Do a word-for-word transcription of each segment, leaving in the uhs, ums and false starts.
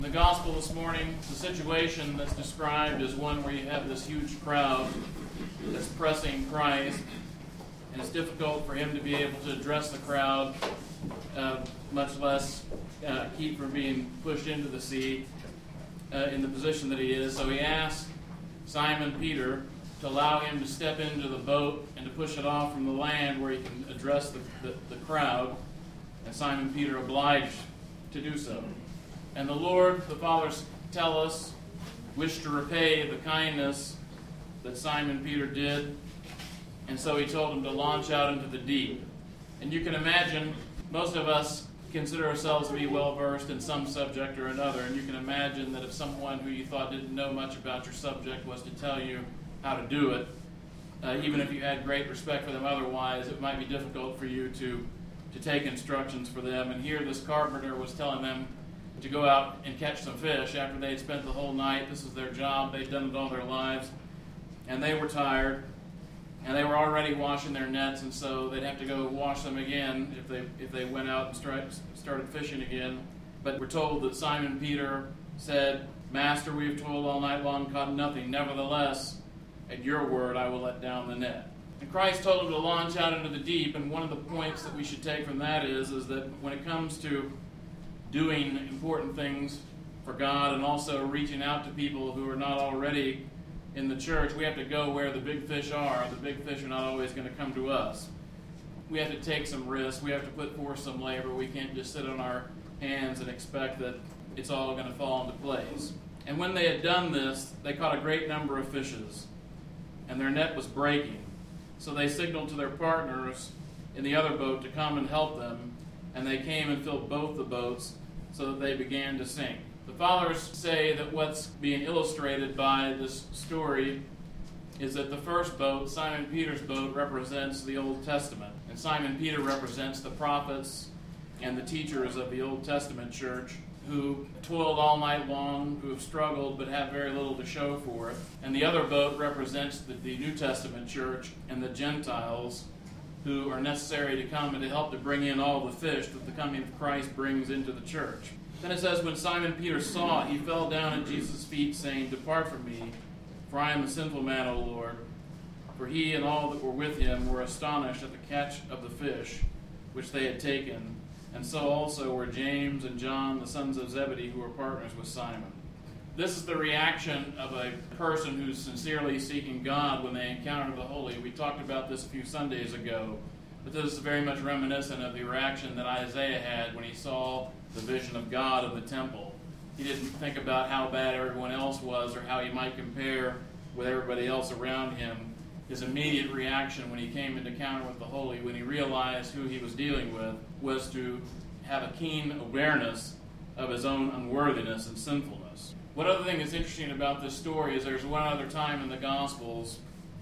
In the gospel this morning, the situation that's described is one where you have this huge crowd that's pressing Christ, and it's difficult for him to be able to address the crowd, uh, much less uh, keep from being pushed into the sea uh, in the position that he is. So he asks Simon Peter to allow him to step into the boat and to push it off from the land where he can address the, the, the crowd, and Simon Peter obliged to do so. And the Lord, the fathers tell us, wished to repay the kindness that Simon Peter did, and so he told him to launch out into the deep. And you can imagine, most of us consider ourselves to be well-versed in some subject or another, and you can imagine that if someone who you thought didn't know much about your subject was to tell you how to do it, uh, even if you had great respect for them otherwise, it might be difficult for you to, to take instructions for them. And here this carpenter was telling them to go out and catch some fish after they had spent the whole night. This is their job. They'd done it all their lives. And they were tired. And they were already washing their nets, and so they'd have to go wash them again if they if they went out and start, started fishing again. But we're told that Simon Peter said, "Master, we have toiled all night long, caught nothing. Nevertheless, at your word, I will let down the net." And Christ told him to launch out into the deep, and one of the points that we should take from that is, is that when it comes to doing important things for God and also reaching out to people who are not already in the church, we have to go where the big fish are. The big fish are not always going to come to us. We have to take some risks. We have to put forth some labor. We can't just sit on our hands and expect that it's all going to fall into place. And when they had done this, they caught a great number of fishes, and their net was breaking. So they signaled to their partners in the other boat to come and help them, and they came and filled both the boats so that they began to sink. The fathers say that what's being illustrated by this story is that the first boat, Simon Peter's boat, represents the Old Testament. And Simon Peter represents the prophets and the teachers of the Old Testament church who toiled all night long, who have struggled but have very little to show for it. And the other boat represents the, the New Testament church and the Gentiles who are necessary to come and to help to bring in all the fish that the coming of Christ brings into the church. Then it says, when Simon Peter saw it, he fell down at Jesus' feet, saying, "Depart from me, for I am a sinful man, O Lord." For he and all that were with him were astonished at the catch of the fish which they had taken, and so also were James and John, the sons of Zebedee, who were partners with Simon. This is the reaction of a person who's sincerely seeking God when they encounter the Holy. We talked about this a few Sundays ago, but this is very much reminiscent of the reaction that Isaiah had when he saw the vision of God in the temple. He didn't think about how bad everyone else was or how he might compare with everybody else around him. His immediate reaction when he came into encounter with the Holy, when he realized who he was dealing with, was to have a keen awareness of his own unworthiness and sinfulness. One other thing that's interesting about this story is there's one other time in the Gospels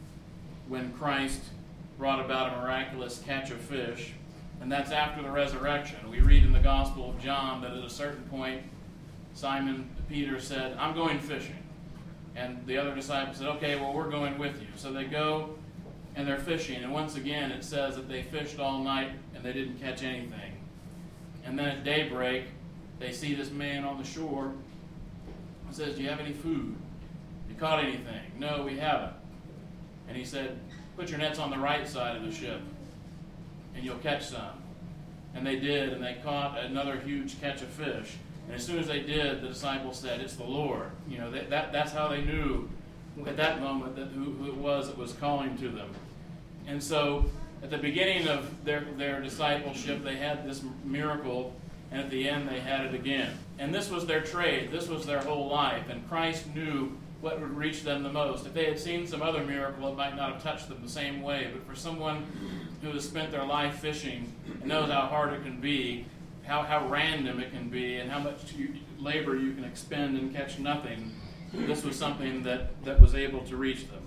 when Christ brought about a miraculous catch of fish, and that's after the resurrection. We read in the Gospel of John that at a certain point, Simon Peter said, "I'm going fishing." And the other disciples said, "Okay, well, we're going with you." So they go and they're fishing, and once again it says that they fished all night and they didn't catch anything. And then at daybreak, they see this man on the shore and says, "Do you have any food? You caught anything?" "No, we haven't." And he said, "Put your nets on the right side of the ship, and you'll catch some." And they did, and they caught another huge catch of fish. And as soon as they did, the disciples said, "It's the Lord." You know, that, that that's how they knew at that moment that who, who it was that was calling to them. And so at the beginning of their, their discipleship, they had this miracle, and at the end they had it again. And this was their trade. This was their whole life. And Christ knew what would reach them the most. If they had seen some other miracle, it might not have touched them the same way. But for someone who has spent their life fishing and knows how hard it can be, how, how random it can be, and how much you, labor you can expend and catch nothing, this was something that, that was able to reach them.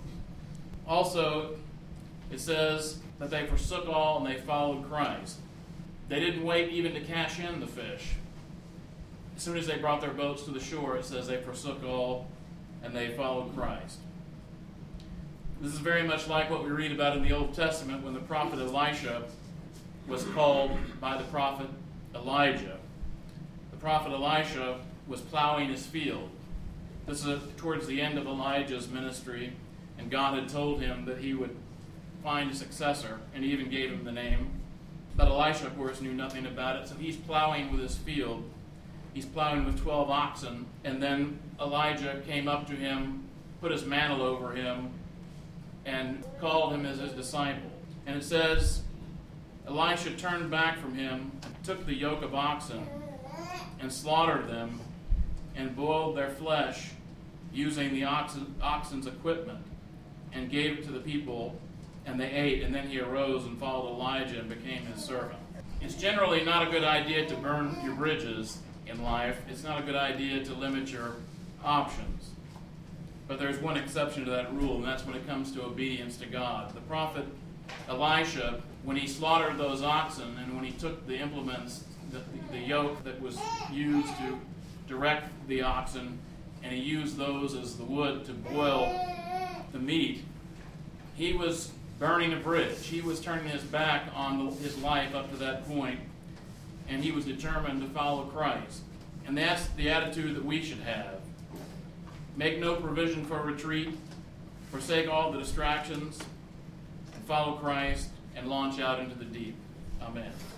Also, it says that they forsook all and they followed Christ. They didn't wait even to cash in the fish. As soon as they brought their boats to the shore, it says they forsook all and they followed Christ. This is very much like what we read about in the Old Testament when the prophet Elisha was called by the prophet Elijah. The prophet Elisha was plowing his field. This is towards the end of Elijah's ministry, and God had told him that he would find a successor, and he even gave him the name. But Elisha, of course, knew nothing about it, so he's plowing with his field. He's plowing with twelve oxen, and then Elijah came up to him, put his mantle over him, and called him as his disciple. And it says, Elisha turned back from him, and took the yoke of oxen, and slaughtered them, and boiled their flesh, using the oxen, oxen's equipment, and gave it to the people, and they ate. And then he arose and followed Elijah and became his servant. It's generally not a good idea to burn your bridges in life. It's not a good idea to limit your options. But there's one exception to that rule, and that's when it comes to obedience to God. The prophet Elisha, when he slaughtered those oxen, and when he took the implements, the, the yoke that was used to direct the oxen, and he used those as the wood to boil the meat, he was burning a bridge. He was turning his back on the, his life up to that point, and he was determined to follow Christ. And that's the attitude that we should have. Make no provision for retreat, forsake all the distractions, and follow Christ, and launch out into the deep. Amen.